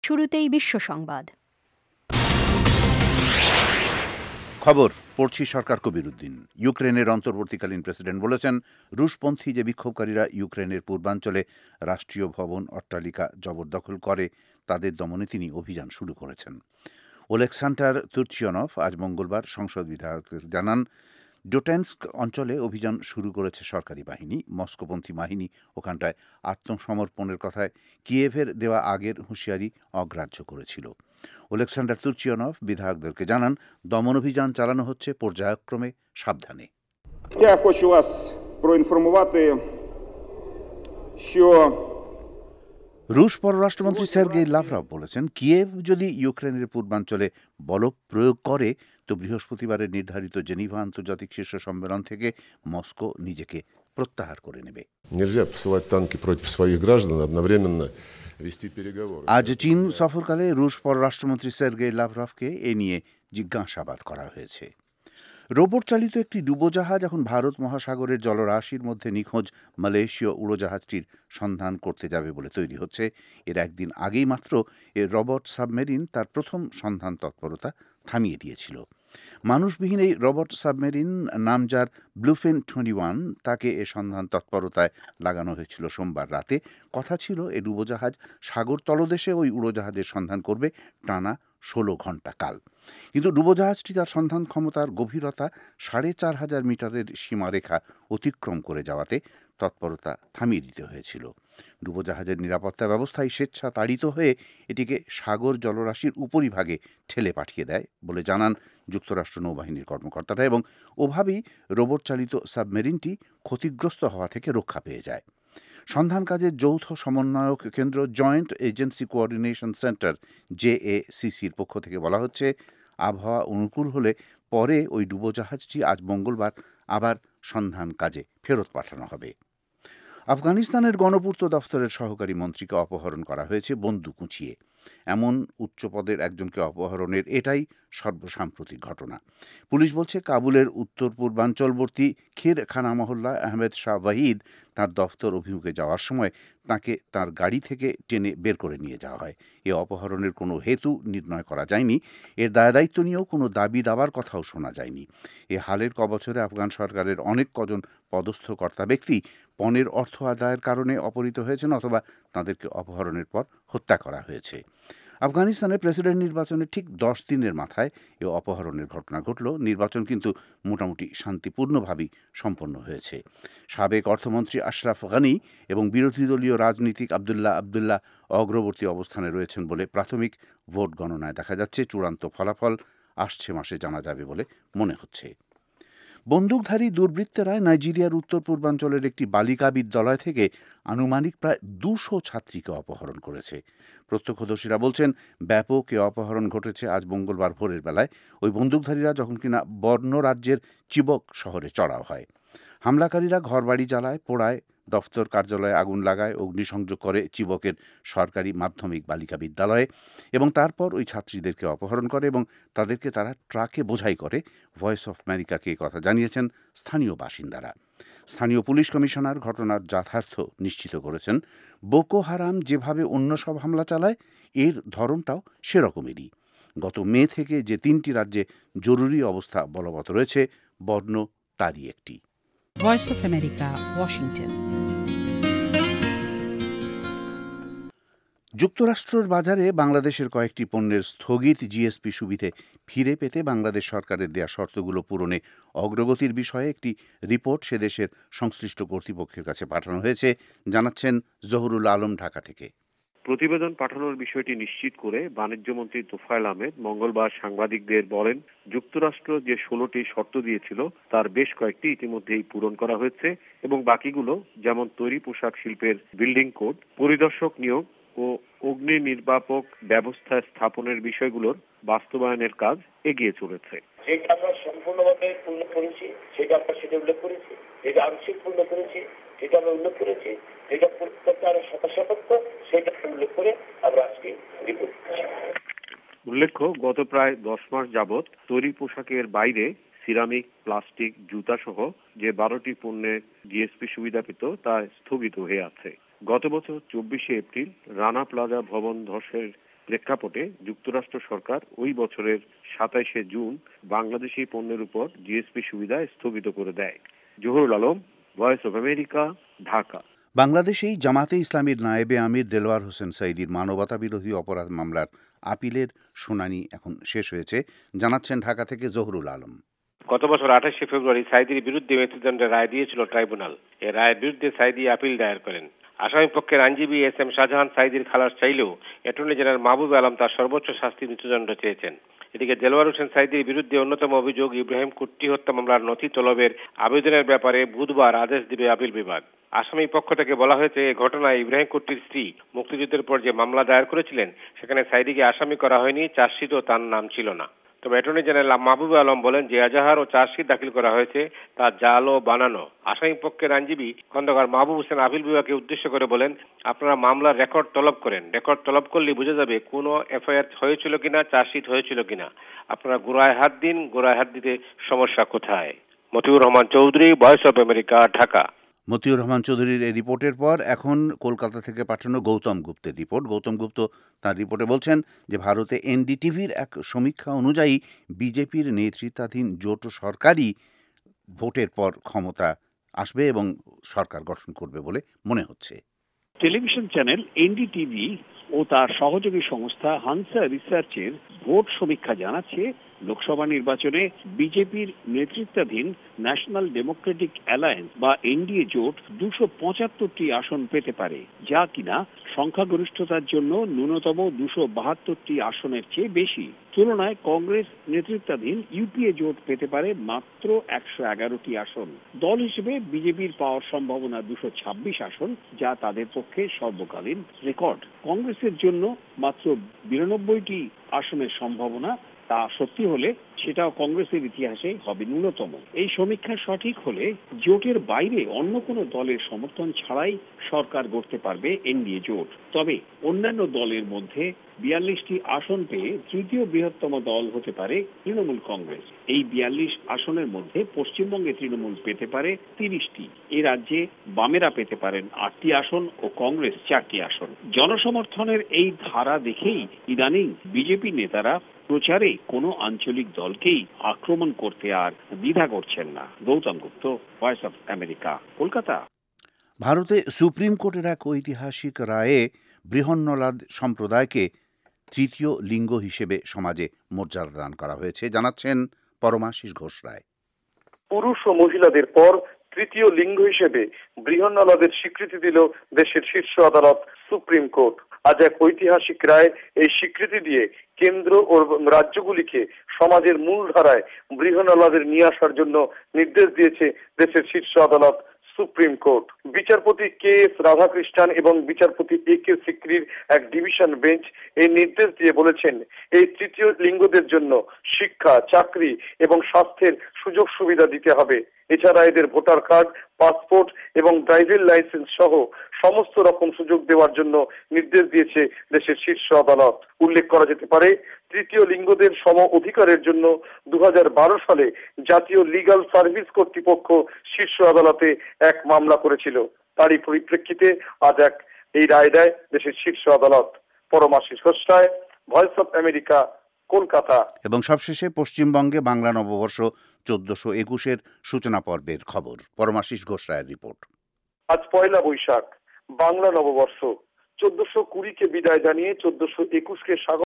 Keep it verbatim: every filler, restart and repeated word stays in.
শুরুতেই বিশ্ব সংবাদ। খবর পড়ছি সরকার কবিরুদ্দিন। ইউক্রেনের অন্তর্বর্তীকালীন প্রেসিডেন্ট বলেছেন, রুশপন্থী যে বিক্ষোভকারীরা ইউক্রেনের পূর্বাঞ্চলে রাষ্ট্রীয় ভবন অট্টালিকা জবরদখল করে তাদের দমনে তিনি অভিযান শুরু করেছেন। ওলেক্সান্ডার তুর্চিয়নভ আজ মঙ্গলবার সংসদ বিধায়কদের জানান, ডোটেন্স্ক অঞ্চলে অভিযান শুরু করেছে সরকারি বাহিনী। মস্কোপন্থী বাহিনী ওখানটায় আত্মসমর্পণের কথায় কিয়েভের দেওয়া আগের হুঁশিয়ারি অগ্রাহ্য করেছিল। ওলেক্সান্ডার তুর্চিয়নভ বিধায়কদেরকে জানান, দমন অভিযান চালানো হচ্ছে পর্যায়ক্রমে, সাবধানে। রুশ পররাষ্ট্রমন্ত্রী সের্গেই লাভরভ বলেছেন, কিয়েভ যদি ইউক্রেনের পূর্বাঞ্চলে বল প্রয়োগ করে তো বৃহস্পতিবারের নির্ধারিত জেনিভা আন্তর্জাতিক শীর্ষ সম্মেলন থেকে মস্কো নিজেকে প্রত্যাহার করে নেবে। আজ চীন সফরকালে রুশ পররাষ্ট্রমন্ত্রী সের্গেই লাভরভকে এ নিয়ে জিজ্ঞাসাবাদ করা হয়েছে। রোবট চালিত একটি ডুবোজাহাজ এখন ভারত মহাসাগরের জলরাশির মধ্যে নিখোঁজ মালয়েশীয় উড়োজাহাজটির সন্ধান করতে যাবে বলে তৈরি হচ্ছে। এর একদিন আগেই মাত্র এ রোবট সাবমেরিন তার প্রথম সন্ধান তৎপরতা থামিয়ে দিয়েছিল। মানুষবিহীন এই রোবট সাবমেরিন নাম যার ব্লুফিন টোয়েন্টি ওয়ান, তাকে এ সন্ধান তৎপরতায় লাগানো হয়েছিল সোমবার রাতে। কথা ছিল এ ডুবোজাহাজ সাগর তলদেশে ওই উড়োজাহাজের সন্ধান করবে টানা ষোলো ঘন্টা কাল। কিন্তু ডুবোজাহাজটি তার সন্ধান ক্ষমতার গভীরতা সাড়ে চার হাজার মিটারের সীমারেখা অতিক্রম করে যাওয়াতে তৎপরতা থামিয়ে দিতে হয়েছিল। ডুবোজাহাজের নিরাপত্তা ব্যবস্থায় স্বেচ্ছা তাড়িত হয়ে এটিকে সাগর জলরাশির উপরিভাগে ঠেলে পাঠিয়ে দেয় বলে জানান যুক্তরাষ্ট্র নৌবাহিনীর কর্মকর্তারা, এবং ওভাবেই রোবট চালিত সাবমেরিনটি ক্ষতিগ্রস্ত হওয়া থেকে রক্ষা পেয়ে যায়। সন্ধান কাজের যৌথ সমন্বয়ক কেন্দ্র জয়েন্ট এজেন্সি কোঅর্ডিনেশন সেন্টার জেএসিসির পক্ষ থেকে বলা হচ্ছে, আবহাওয়া অনুকূল হলে পরে ওই ডুবোজাহাজটি আজ মঙ্গলবার আবার সন্ধান কাজে ফেরত পাঠানো হবে। আফগানিস্তানের গণপূর্ত দফতরের সহকারী মন্ত্রীকে অপহরণ করা হয়েছে বন্দুক উঁচিয়ে। এমন উচ্চপদের একজনকে অপহরণের এটাই সর্বসাম্প্রতিক ঘটনা। পুলিশ বলছে, কাবুলের উত্তর পূর্বাঞ্চলবর্তী খির খানা মহল্লা আহমেদ শাহ ওয়াহিদ তার দফতর অভিমুখে যাওয়ার সময় তাকে তার গাড়ি থেকে টেনে বের করে নিয়ে যাওয়া হয়। এ অপহরণের কোনো হেতু নির্ণয় করা যায়নি। এর দায়দায়িত্ব নিয়েও কোনো দাবি দাবার কথাও শোনা যায়নি। এ হালের কবছরে আফগান সরকারের অনেক কজন পদস্থ কর্তা ব্যক্তি পণের অর্থ আদায়ের কারণে অপহৃত হয়েছেন অথবা তাদেরকে অপহরণের পর হত্যা করা হয়েছে। আফগানিস্তানের প্রেসিডেন্ট নির্বাচনের ঠিক দশ দিনের মাথায় এ অপহরণের ঘটনা ঘটল। নির্বাচন কিন্তু মোটামুটি শান্তিপূর্ণভাবেই সম্পন্ন হয়েছে। সাবেক অর্থমন্ত্রী আশরাফ গানি এবং বিরোধী দলীয় রাজনীতিক আবদুল্লাহ আবদুল্লাহ অগ্রবর্তী অবস্থানে রয়েছেন বলে প্রাথমিক ভোট গণনায় দেখা যাচ্ছে। চূড়ান্ত ফলাফল আসছে মাসে জানা যাবে বলে মনে হচ্ছে। বন্দুকধারী দুর্বৃত্তরা নাইজেরিয়ার উত্তর পূর্বাঞ্চলের একটি বালিকা বিদ্যালয় থেকে আনুমানিক প্রায় দুশো ছাত্রীকে অপহরণ করেছে। প্রত্যক্ষদর্শীরা বলছেন, ব্যাপক এ অপহরণ ঘটেছে আজ মঙ্গলবার ভোরের বেলায়। ওই বন্দুকধারীরা যখন কিনা বর্নো রাজ্যের চিবক শহরে চড়াও হয়। হামলাকারীরা ঘরবাড়ি জ্বালায়, পোড়ায়, দফতর কার্যালয়ে আগুন লাগায়, অগ্নিসংযোগ করে চিবকের সরকারি মাধ্যমিক বালিকা বিদ্যালয়ে, এবং তারপর ওই ছাত্রীদেরকে অপহরণ করে এবং তাদেরকে তারা ট্রাকে বোঝাই করে। ভয়েস অফ আমেরিকাকে এই কথা জানিয়েছেন স্থানীয় বাসিন্দারা। স্থানীয় পুলিশ কমিশনার ঘটনার যথার্থ নিশ্চিত করেছেন। বোকো হারাম যেভাবে অন্য সব হামলা চালায়, এর ধরনটাও সেরকমেরই। গত মে থেকে যে তিনটি রাজ্যে জরুরি অবস্থা বলবৎ রয়েছে, বর্নো তারই একটি। Voice of America, Washington. যুক্তরাষ্ট্রের বাজারে বাংলাদেশের কয়েকটি পণ্যের স্থগিত জিএসপি সুবিধে ফিরে পেতে বাংলাদেশ সরকারের দেয়া শর্তগুলো পূরণে অগ্রগতির বিষয়ে একটি রিপোর্ট সে দেশের সংশ্লিষ্ট কর্তৃপক্ষের কাছে পাঠানো হয়েছে, জানাচ্ছেন জহুরুল আলম ঢাকা থেকে। প্রতিবেদন পাঠানোর বিষয়টি নিশ্চিত করে বাণিজ্যমন্ত্রী তোফায়েল আহমেদ মঙ্গলবার সাংবাদিকদের বলেন, যুক্তরাষ্ট্র যে ষোলোটি শর্ত দিয়েছিল তার বেশ কয়েকটি ইতিমধ্যেই পূরণ করা হয়েছে এবং বাকিগুলো, যেমন তৈরি পোশাক শিল্পের বিল্ডিং কোড, পরিদর্শক নিয়োগ ও অগ্নি নির্বাপক ব্যবস্থা স্থাপনের বিষয়গুলোর বাস্তবায়নের কাজ এগিয়ে চলেছে। যেটা আমরা সম্পূর্ণভাবে পূর্ণ করেছি সেটা আমরা সেটা উল্লেখ করেছি, যেটা আংশিক পূর্ণ করেছি সেটা আমরা উল্লেখ করেছি, যেটা প্রত্যেকটা আরো শতাংশ সেটা উল্লেখ করে আমরা আজকে রিপোর্ট করছি। উল্লেখ্য, গত প্রায় দশ মাস যাবৎ তৈরি পোশাকের বাইরে সিরামিক, প্লাস্টিক, জুতা সহ যে বারোটি পণ্যের জিএসপি সুবিধা পেত তা স্থগিত হয়ে আছে। গত বছর চব্বিশে এপ্রিল রানা প্লাজা ভবন ধসের প্রেক্ষাপটে যুক্তরাষ্ট্র সরকার ওই বছরের সাতাইশে জুন বাংলাদেশি পণ্যের উপর জিএসপি সুবিধা স্থগিত করে দেয়। Zahurul Alam, Voice of America, Dhaka. বাংলাদেশেই জামাতে ইসলামীর নায়েবে আমির দেলোয়ার হোসেন সাঈদীর মানবতা বিরোধী অপরাধ মামলার আপিলের শুনানি এখন শেষ হয়েছে, জানাচ্ছেন ঢাকা থেকে জহুরুল আলম। গত বছর আঠাশে ফেব্রুয়ারি সাঈদীর বিরুদ্ধে মৃত্যুদণ্ডের রায় দিয়েছিল ট্রাইব্যুনাল। এ রায়ের বিরুদ্ধে সাঈদী আপিল দায়ের করেন। আসামি পক্ষের আইনজীবী এস এম শাহজাহান সাঈদীর খালাস চাইলেও অ্যাটর্নি জেনারেল মাহবুব আলম তার সর্বোচ্চ শাস্তি মৃত্যুদণ্ড চেয়েছেন। এদিকে দেলোয়ার হোসেন সাঈদীর বিরুদ্ধে অন্যতম অভিযোগ ইব্রাহিম কুট্টি হত্যা মামলার নথি তলবের আবেদনের ব্যাপারে বুধবার আদেশ দিবে আপিল বিভাগ। আসামি পক্ষ থেকে বলা হয়েছে, এই ঘটনায় ইব্রাহিম কুট্টির স্ত্রী মুক্তিযুদ্ধের পর যে মামলা দায়ের করেছিলেন সেখানে সাঈদীকে আসামি করা হয়নি, চার্জশিটও তার নাম ছিল না। তবে অ্যাটর্নি জেনারেল মাহবুব আলম বলেন, যে এজাহার ও চার্জশিট দাখিল করা হয়েছে তা জাল ও বানানো। আসামি পক্ষের আইনজীবী খন্দকার মাহবুব হোসেন আপিল বিভাগকে উদ্দেশ্য করে বলেন, আপনারা মামলার রেকর্ড তলব করেন। রেকর্ড তলব করলে বোঝা যাবে কোনো এফআইআর হয়েছিল কিনা, চার্জশিট হয়েছিল কিনা। আপনারা গোড়ায় হাত দিন, গোড়ায় হাত দিতে সমস্যা কোথায়? Motiur Rahman Chowdhury, Voice of America, Dhaka. Motiur Rahman চৌধুরীর এই রিপোর্টের পর এখন কলকাতা থেকে পাঠানো গৌতম গুপ্তের রিপোর্ট। গৌতম গুপ্ত তার রিপোর্টে বলছেন যে ভারতে এনডিটিভির এক সমীক্ষা অনুযায়ী বিজেপির নেতৃত্বাধীন জোট সরকারই ভোটের পর ক্ষমতা আসবে এবং সরকার গঠন করবে বলে মনে হচ্ছে। টেলিভিশন চ্যানেল এনডিটিভি ও তার সহযোগী সংস্থা হানসা রিসার্চের ভোট সমীক্ষা জানাচ্ছে, লোকসভা নির্বাচনে বিজেপির নেতৃত্বাধীন ন্যাশনাল ডেমোক্রেটিক অ্যালায়েন্স বা এনডিএ জোট দুশো পঁচাত্তরটি আসন পেতে পারে, যা কিনা সংখ্যাগরিষ্ঠতার জন্য ন্যূনতম দুশো বাহাত্তরটি আসনের চেয়ে বেশি। তুলনায় কংগ্রেস নেতৃত্বাধীন ইউপিএ জোট পেতে পারে মাত্র একশো এগারোটি আসন। দল হিসেবে বিজেপির পাওয়ার সম্ভাবনা দুশো ছাব্বিশ আসন, যা তাদের পক্ষে সর্বকালীন রেকর্ড। কংগ্রেসের জন্য মাত্র বিরানব্বইটি আসনের সম্ভাবনা। তা সত্যি হলে সেটাও কংগ্রেসের ইতিহাসে হবে ন্যূনতম। এই সমীক্ষা সঠিক হলে জোটের বাইরে অন্য কোনো দলের সমর্থন ছাড়াই সরকার গড়তে পারবে এনডিএ জোট। তবে অন্যান্য দলের মধ্যে বিয়াল্লিশটি আসন পেয়ে তৃতীয় বৃহত্তম দল হতে পারে তৃণমূল কংগ্রেস। এই বিয়াল্লিশ আসনের মধ্যে পশ্চিমবঙ্গে তৃণমূল পেতে পারে তিরিশটি। এ রাজ্যে বামেরা পেতে পারেন আটটি আসন ও কংগ্রেস চারটি আসন। জনসমর্থনের এই ধারা দেখেই ইদানিং বিজেপি নেতারা প্রচারে কোনো আঞ্চলিক দলকেই আক্রমণ করতে আর দ্বিধা করছেন না। Gautam Gupta, Voice of America, Kolkata. ভারতে সুপ্রিম কোর্টের এক ঐতিহাসিক রায়ে বৃহন্নলাদ সম্প্রদায়কে তৃতীয় লিঙ্গ হিসেবে সমাজে মর্যাদা দান করা হয়েছে, জানাচ্ছেন পরমাশিস ঘোষ রায়। পুরুষ ও মহিলাদের পর তৃতীয় লিঙ্গ হিসেবে বৃহন্নলাদের স্বীকৃতি দিল দেশের শীর্ষ আদালত সুপ্রিম কোর্ট। আজ এক ঐতিহাসিক রায় এই স্বীকৃতি দিয়ে কেন্দ্র ও রাজ্যগুলিকে সমাজের মূল ধারায় বৃহন্নলাদের নিয়ে আসার জন্য নির্দেশ দিয়েছে দেশের শীর্ষ আদালত সুপ্রিম কোর্ট। বিচারপতি কে এস রাধাকৃষ্ণন এবং বিচারপতি এ কে সিকরির এক ডিভিশন বেঞ্চ এই নির্দেশ দিয়ে বলেছেন, এই তৃতীয় লিঙ্গদের জন্য শিক্ষা, চাকরি এবং স্বাস্থ্যের সুযোগ সুবিধা দিতে হবে। এছাড়া এদের ভোটার কার্ড, পাসপোর্ট এবং ড্রাইভিং লাইসেন্স সহ সমস্ত রকম সুযোগ দেওয়ার জন্য নির্দেশ দিয়েছে দেশের শীর্ষ আদালত। উল্লেখ করা যেতে পারে, তৃতীয় লিঙ্গদের সম অধিকারের জন্য দু হাজার বারো সালে জাতীয় লিগাল সার্ভিস কর্তৃপক্ষ শীর্ষ আদালতে এক মামলা করেছিল। তারই পরিপ্রেক্ষিতে আজ এক এই রায় দেয় দেশের শীর্ষ আদালত। Paramashis Ghosh Roy, Voice of America, Kolkata. এবং সবশেষে পশ্চিমবঙ্গে বাংলা নববর্ষ চোদ্দশো একুশের সূচনা পর্বের খবর। পরমাশিস ঘোষ রায়ের রিপোর্ট। আজ পয়লা বৈশাখ, বাংলা নববর্ষ। চোদ্দশো কুড়িকে বিদায় জানিয়ে চোদ্দশো একুশকে স্বাগত